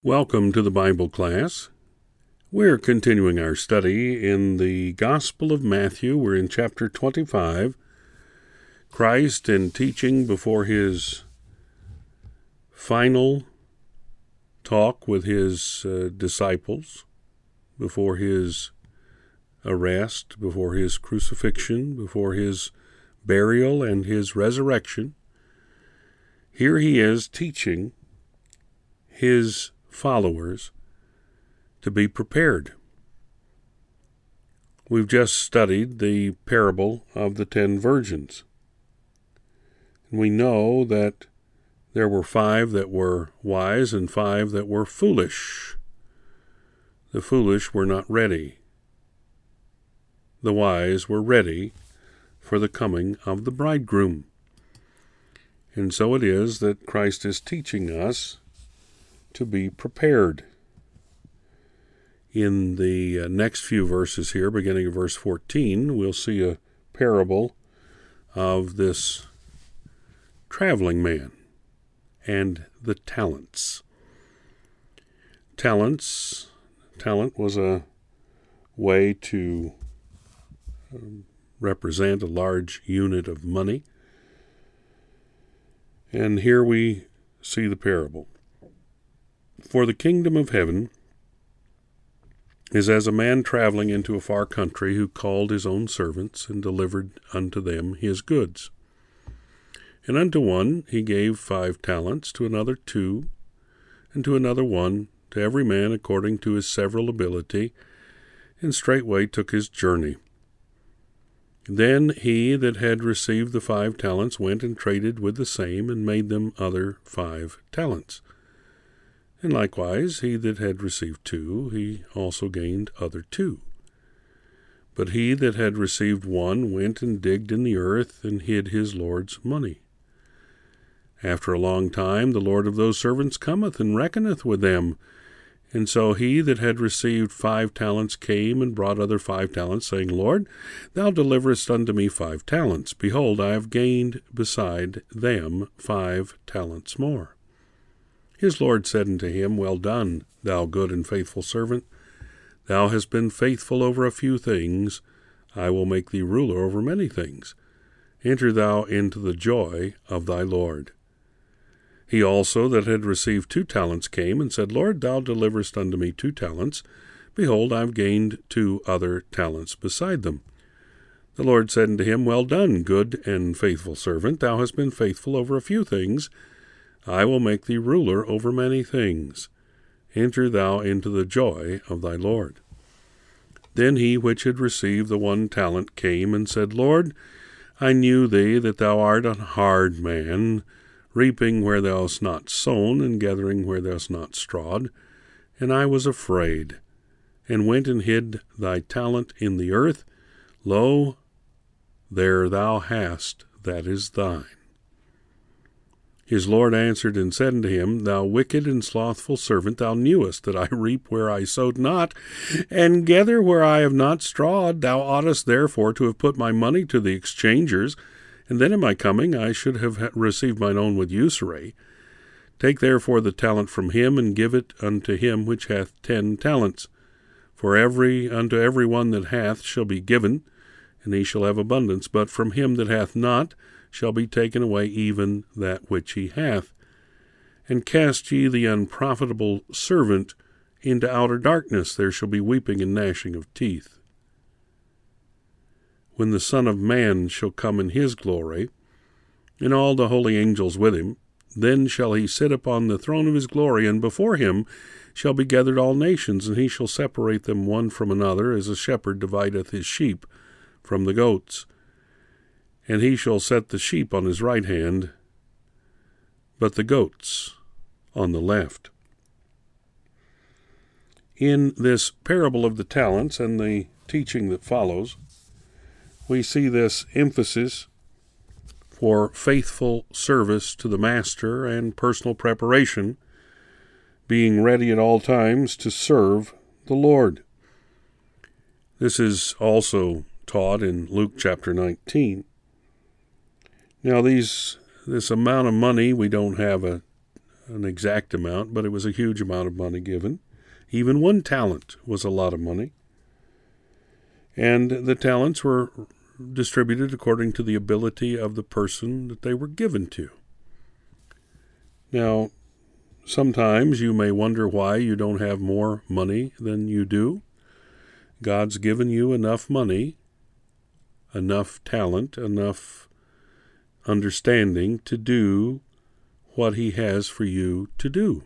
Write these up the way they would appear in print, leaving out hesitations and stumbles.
Welcome to the Bible class. We're continuing our study in the Gospel of Matthew. We're in chapter 25. Christ in teaching before his final talk with his disciples, before his arrest, before his crucifixion, before his burial and his resurrection. Here he is teaching his followers to be prepared. We've just studied the parable of the 10 virgins. We know that there were 5 that were wise and 5 that were foolish. The foolish were not ready. The wise were ready for the coming of the bridegroom. And so it is that Christ is teaching us to be prepared. In the next few verses here, beginning of verse 14, we'll see a parable of this traveling man and the talents. Talent was a way to represent a large unit of money. And here we see the parable. For the kingdom of heaven is as a man traveling into a far country, who called his own servants and delivered unto them his goods. And unto one he gave 5 talents, to another 2, and to another 1, to every man according to his several ability, and straightway took his journey. Then he that had received the 5 talents went and traded with the same, and made them other 5 talents. And likewise he that had received 2, he also gained other 2. But he that had received 1 went and digged in the earth, and hid his Lord's money. After a long time the Lord of those servants cometh, and reckoneth with them. And so he that had received 5 talents came, and brought other 5 talents, saying, Lord, thou deliverest unto me 5 talents. Behold, I have gained beside them 5 talents more. His Lord said unto him, Well done, thou good and faithful servant. Thou hast been faithful over a few things. I will make thee ruler over many things. Enter thou into the joy of thy Lord. He also that had received 2 talents came, and said, Lord, thou deliverest unto me 2 talents. Behold, I have gained 2 other talents beside them. The Lord said unto him, Well done, good and faithful servant. Thou hast been faithful over a few things. I will make thee ruler over many things. Enter thou into the joy of thy Lord. Then he which had received the 1 talent came, and said, Lord, I knew thee that thou art an hard man, reaping where thou hast not sown, and gathering where thou hast not strawed. And I was afraid, and went and hid thy talent in the earth. Lo, there thou hast that is thine. His Lord answered and said unto him, Thou wicked and slothful servant, thou knewest that I reap where I sowed not, and gather where I have not strawed. Thou oughtest therefore to have put my money to the exchangers, and then in my coming I should have received mine own with usury. Take therefore the talent from him, and give it unto him which hath 10 talents. For unto every one that hath shall be given, and he shall have abundance. But from him that hath not shall be taken away even that which he hath. And cast ye the unprofitable servant into outer darkness. There shall be weeping and gnashing of teeth. When the Son of Man shall come in his glory, and all the holy angels with him, then shall he sit upon the throne of his glory, and before him shall be gathered all nations, and he shall separate them one from another, as a shepherd divideth his sheep from the goats. And he shall set the sheep on his right hand, but the goats on the left. In this parable of the talents and the teaching that follows, we see this emphasis for faithful service to the master and personal preparation, being ready at all times to serve the Lord. This is also taught in Luke chapter 19. Now this amount of money, we don't have a an exact amount, but it was a huge amount of money given. Even 1 talent was a lot of money. And the talents were distributed according to the ability of the person that they were given to. Now, sometimes you may wonder why you don't have more money than you do. God's given you enough money, enough talent, enough understanding to do what He has for you to do.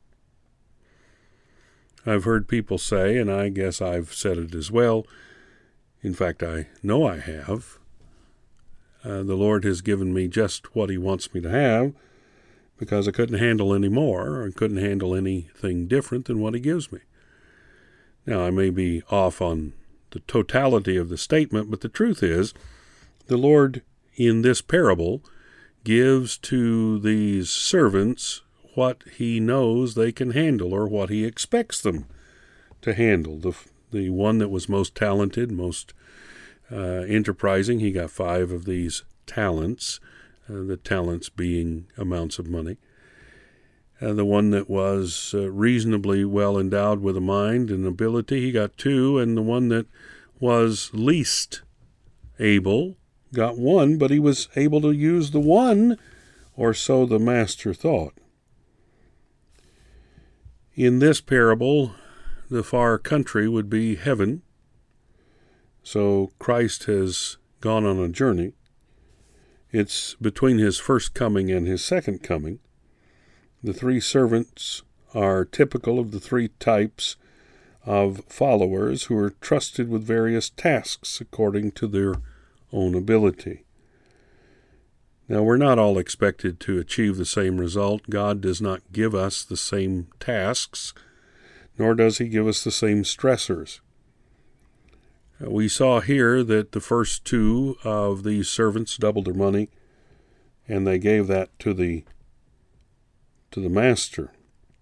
I've heard people say, and I guess I've said it as well, in fact, I know I have, the Lord has given me just what He wants me to have because I couldn't handle any more or couldn't handle anything different than what He gives me. Now, I may be off on the totality of the statement, but the truth is, the Lord in this parable gives to these servants what He knows they can handle or what He expects them to handle. The one that was most talented, most enterprising, he got 5 of these talents, the talents being amounts of money. The one that was reasonably well endowed with a mind and ability, he got 2, and the one that was least able got 1, but he was able to use the 1, or so the master thought. In this parable, the far country would be heaven. So Christ has gone on a journey. It's between His first coming and His second coming. The 3 servants are typical of the 3 types of followers who are trusted with various tasks according to their own ability. Now, we're not all expected to achieve the same result. God does not give us the same tasks, nor does He give us the same stressors. We saw here that the first 2 of these servants doubled their money, and they gave that to the master.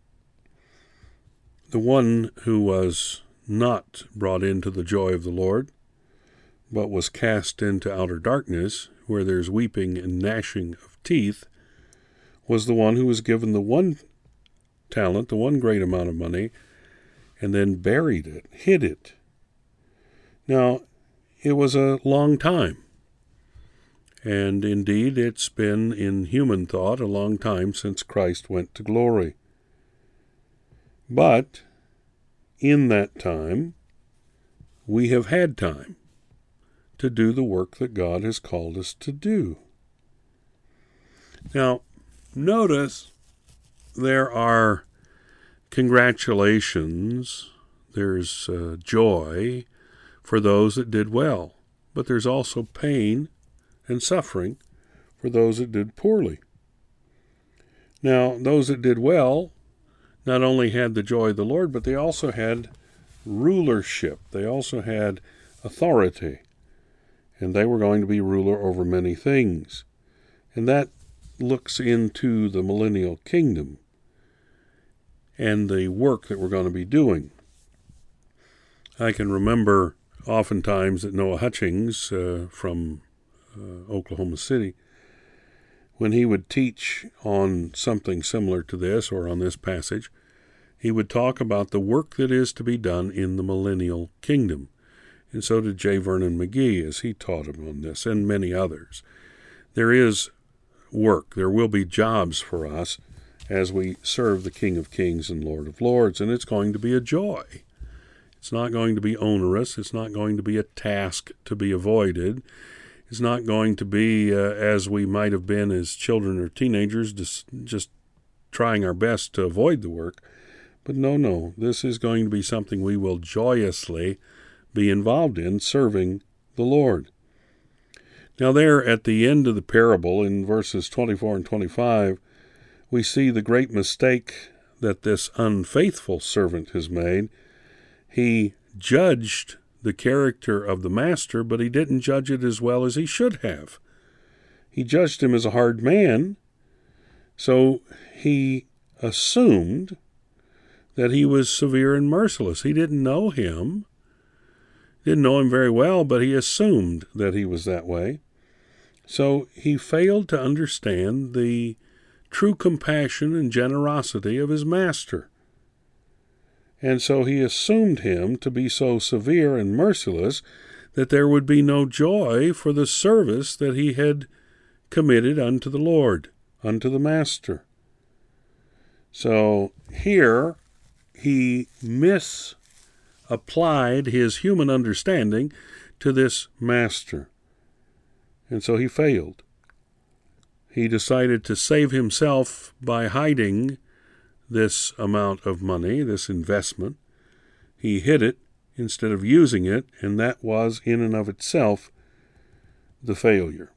The one who was not brought into the joy of the Lord, but was cast into outer darkness, where there's weeping and gnashing of teeth, was the one who was given the 1 talent, the 1 great amount of money, and then buried it, hid it. Now, it was a long time, and indeed it's been, in human thought, a long time since Christ went to glory. But in that time, we have had time to do the work that God has called us to do. Now, notice there are congratulations, there's joy for those that did well, but there's also pain and suffering for those that did poorly. Now, those that did well not only had the joy of the Lord, but they also had rulership. They also had authority, and they were going to be ruler over many things. And that looks into the millennial kingdom and the work that we're going to be doing. I can remember oftentimes that Noah Hutchings from Oklahoma City, when he would teach on something similar to this or on this passage, he would talk about the work that is to be done in the millennial kingdom. And so did J. Vernon McGee as he taught him on this, and many others. There is work. There will be jobs for us as we serve the King of Kings and Lord of Lords, and it's going to be a joy. It's not going to be onerous. It's not going to be a task to be avoided. It's not going to be as we might have been as children or teenagers, just trying our best to avoid the work. But no, this is going to be something we will joyously be involved in, serving the Lord. Now there at the end of the parable, in verses 24 and 25, we see the great mistake that this unfaithful servant has made. He judged the character of the master, but he didn't judge it as well as he should have. He judged him as a hard man, so he assumed that he was severe and merciless. He didn't know him, didn't know him very well, but he assumed that he was that way. So he failed to understand the true compassion and generosity of his master. And so he assumed him to be so severe and merciless that there would be no joy for the service that he had committed unto the Lord, unto the Master. So here he misapplied his human understanding to this Master. And so he failed. He decided to save himself by hiding this amount of money, this investment. He hid it instead of using it, and that was in and of itself the failure.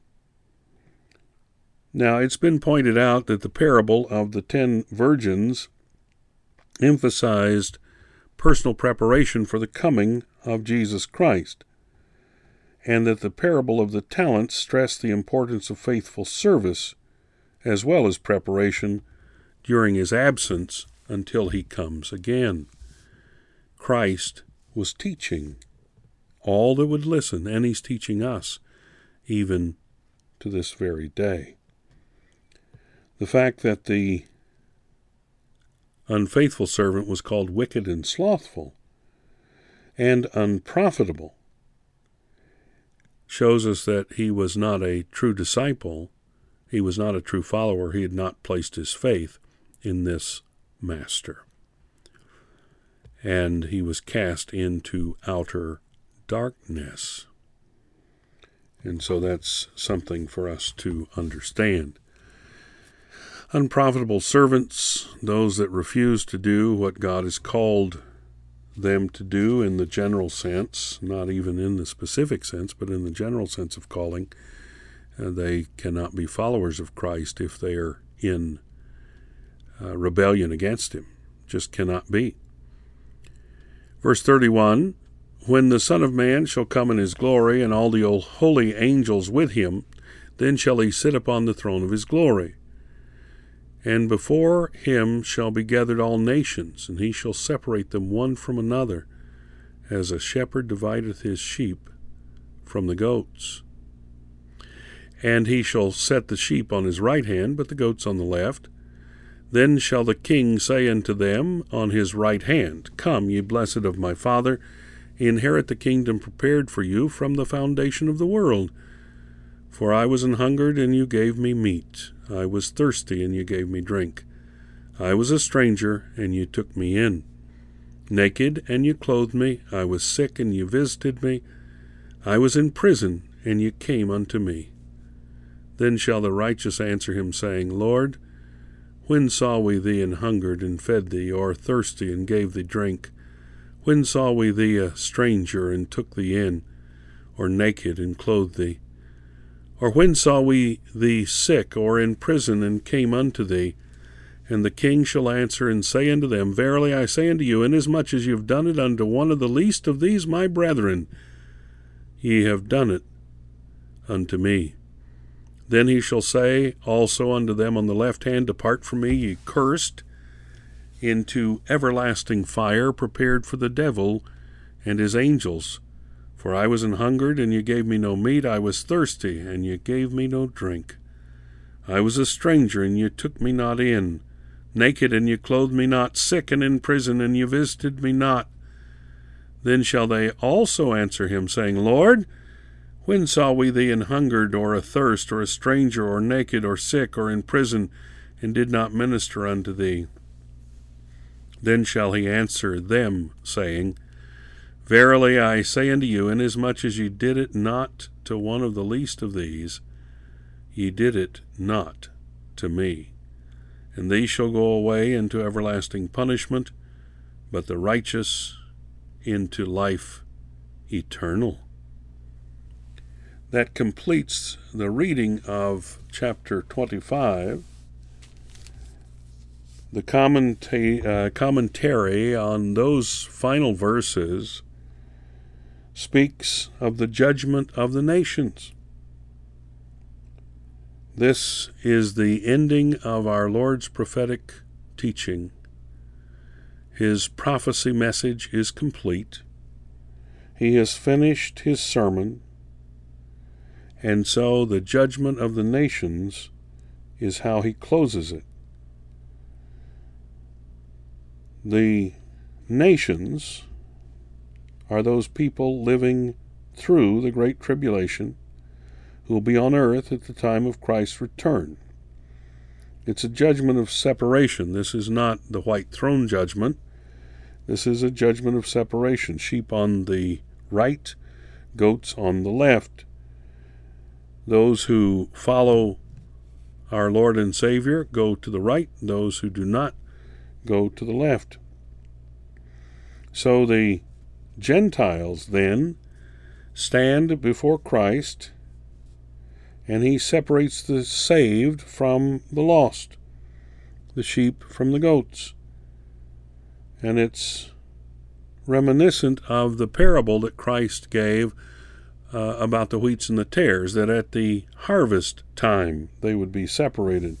Now, it's been pointed out that the parable of the 10 virgins emphasized personal preparation for the coming of Jesus Christ, and that the parable of the talents stressed the importance of faithful service as well as preparation during his absence until he comes again. Christ was teaching all that would listen, and he's teaching us even to this very day. The fact that the unfaithful servant was called wicked and slothful and unprofitable shows us that he was not a true disciple. He was not a true follower. He had not placed his faith in this master. And he was cast into outer darkness. And so that's something for us to understand. Unprofitable servants, those that refuse to do what God has called them to do in the general sense, not even in the specific sense, but in the general sense of calling, they cannot be followers of Christ if they are in rebellion against him. Just cannot be. Verse 31, when the Son of Man shall come in his glory, and all the holy angels with him, then shall he sit upon the throne of his glory. And before him shall be gathered all nations, and he shall separate them one from another, as a shepherd divideth his sheep from the goats. And he shall set the sheep on his right hand, but the goats on the left. Then shall the king say unto them on his right hand, Come, ye blessed of my Father, inherit the kingdom prepared for you from the foundation of the world. For I was an hungered, and you gave me meat. I was thirsty, and you gave me drink. I was a stranger, and you took me in. Naked, and you clothed me. I was sick, and you visited me. I was in prison, and you came unto me. Then shall the righteous answer him, saying, Lord, when saw we thee an hungered, and fed thee, or thirsty, and gave thee drink? When saw we thee a stranger, and took thee in, or naked, and clothed thee? Or when saw we thee sick, or in prison, and came unto thee? And the king shall answer and say unto them, Verily I say unto you, inasmuch as ye have done it unto one of the least of these my brethren, ye have done it unto me. Then he shall say also unto them on the left hand, Depart from me, ye cursed, into everlasting fire, prepared for the devil and his angels. For I was an hungered, and you gave me no meat. I was thirsty, and you gave me no drink. I was a stranger, and you took me not in. Naked, and you clothed me not. Sick, and in prison, and you visited me not. Then shall they also answer him, saying, Lord, when saw we thee an hungered, or athirst, or a stranger, or naked, or sick, or in prison, and did not minister unto thee? Then shall he answer them, saying, Verily I say unto you, inasmuch as ye did it not to one of the least of these, ye did it not to me. And these shall go away into everlasting punishment, but the righteous into life eternal. That completes the reading of chapter 25. The commentary on those final verses speaks of the judgment of the nations. This is the ending of our Lord's prophetic teaching. His prophecy message is complete. He has finished his sermon, and so the judgment of the nations is how he closes it. The nations are those people living through the Great Tribulation who will be on earth at the time of Christ's return. It's a judgment of separation. This is not the white throne judgment. This is a judgment of separation. Sheep on the right, goats on the left. Those who follow our Lord and Savior go to the right. Those who do not go to the left. So the Gentiles then stand before Christ, and he separates the saved from the lost, the sheep from the goats. And it's reminiscent of the parable that Christ gave about the wheats and the tares, that at the harvest time they would be separated.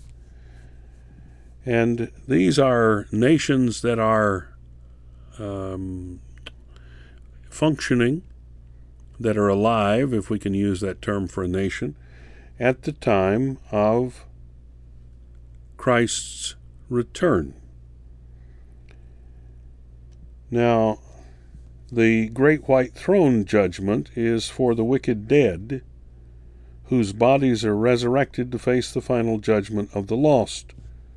And these are nations that are functioning, that are alive, if we can use that term for a nation, at the time of Christ's return. Now, the great white throne judgment is for the wicked dead, whose bodies are resurrected to face the final judgment of the lost.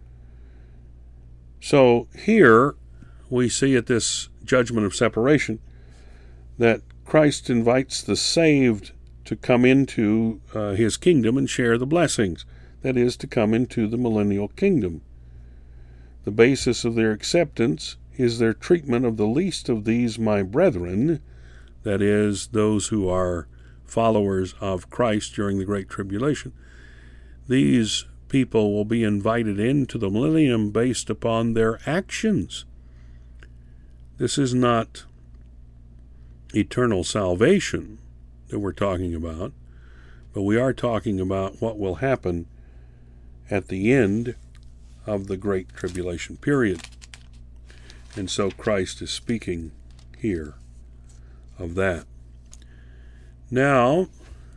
So here we see at this judgment of separation that Christ invites the saved to come into his kingdom and share the blessings, that is, to come into the millennial kingdom. The basis of their acceptance is their treatment of the least of these my brethren, that is, those who are followers of Christ during the Great Tribulation. These people will be invited into the millennium based upon their actions. This is not eternal salvation that we're talking about, but we are talking about what will happen at the end of the Great Tribulation period. And so Christ is speaking here of that. Now,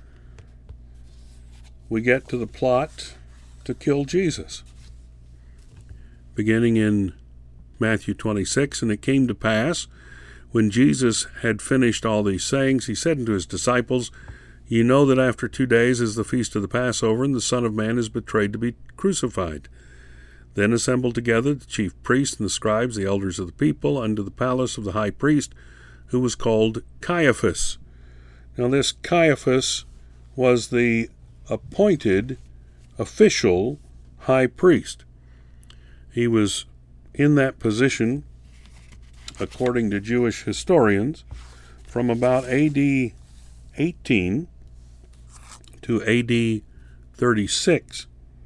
we get to the plot to kill Jesus. Beginning in Matthew 26, and it came to pass, when Jesus had finished all these sayings, he said unto his disciples, Ye know that after 2 days is the feast of the Passover, and the Son of Man is betrayed to be crucified. Then assembled together the chief priests and the scribes, the elders of the people, unto the palace of the high priest, who was called Caiaphas. Now this Caiaphas was the appointed official high priest. He was in that position, according to Jewish historians, from about A.D. 18 to A.D. 36.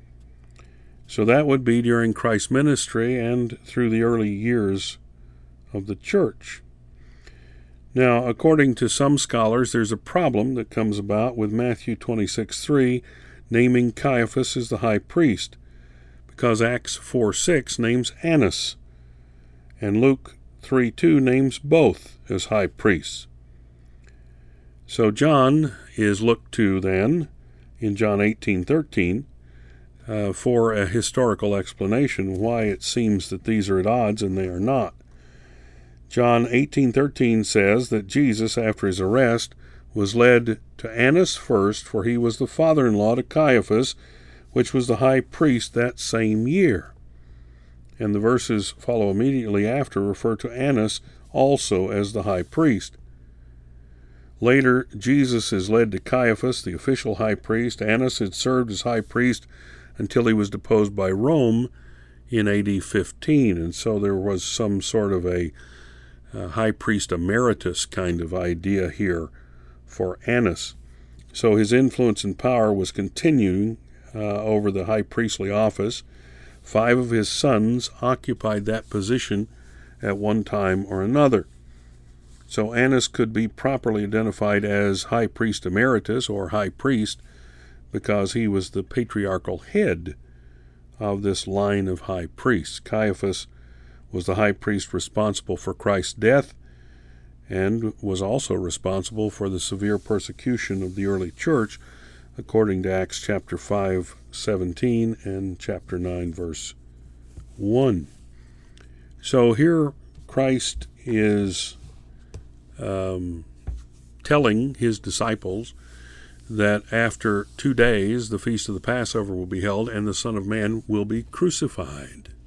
So that would be during Christ's ministry and through the early years of the church. Now, according to some scholars, there's a problem that comes about with Matthew 26:3 naming Caiaphas as the high priest, because Acts 4:6 names Annas, and Luke 3:2 names both as high priests. So John is looked to then, in John 18:13, for a historical explanation why it seems that these are at odds and they are not. John 18:13 says that Jesus, after his arrest, was led to Annas first, for he was the father-in-law to Caiaphas, which was the high priest that same year. And the verses follow immediately after refer to Annas also as the high priest. Later, Jesus is led to Caiaphas, the official high priest. Annas had served as high priest until he was deposed by Rome in A.D. 15, and so there was some sort of a high priest emeritus kind of idea here for Annas. So his influence and power was continuing over the high priestly office. 5 of his sons occupied that position at one time or another. So Annas could be properly identified as high priest emeritus or high priest because he was the patriarchal head of this line of high priests. Caiaphas was the high priest responsible for Christ's death and was also responsible for the severe persecution of the early church according to Acts chapter 5:17 and chapter 9 verse 1. So here Christ is telling his disciples that after 2 days the feast of the Passover will be held and the Son of Man will be crucified.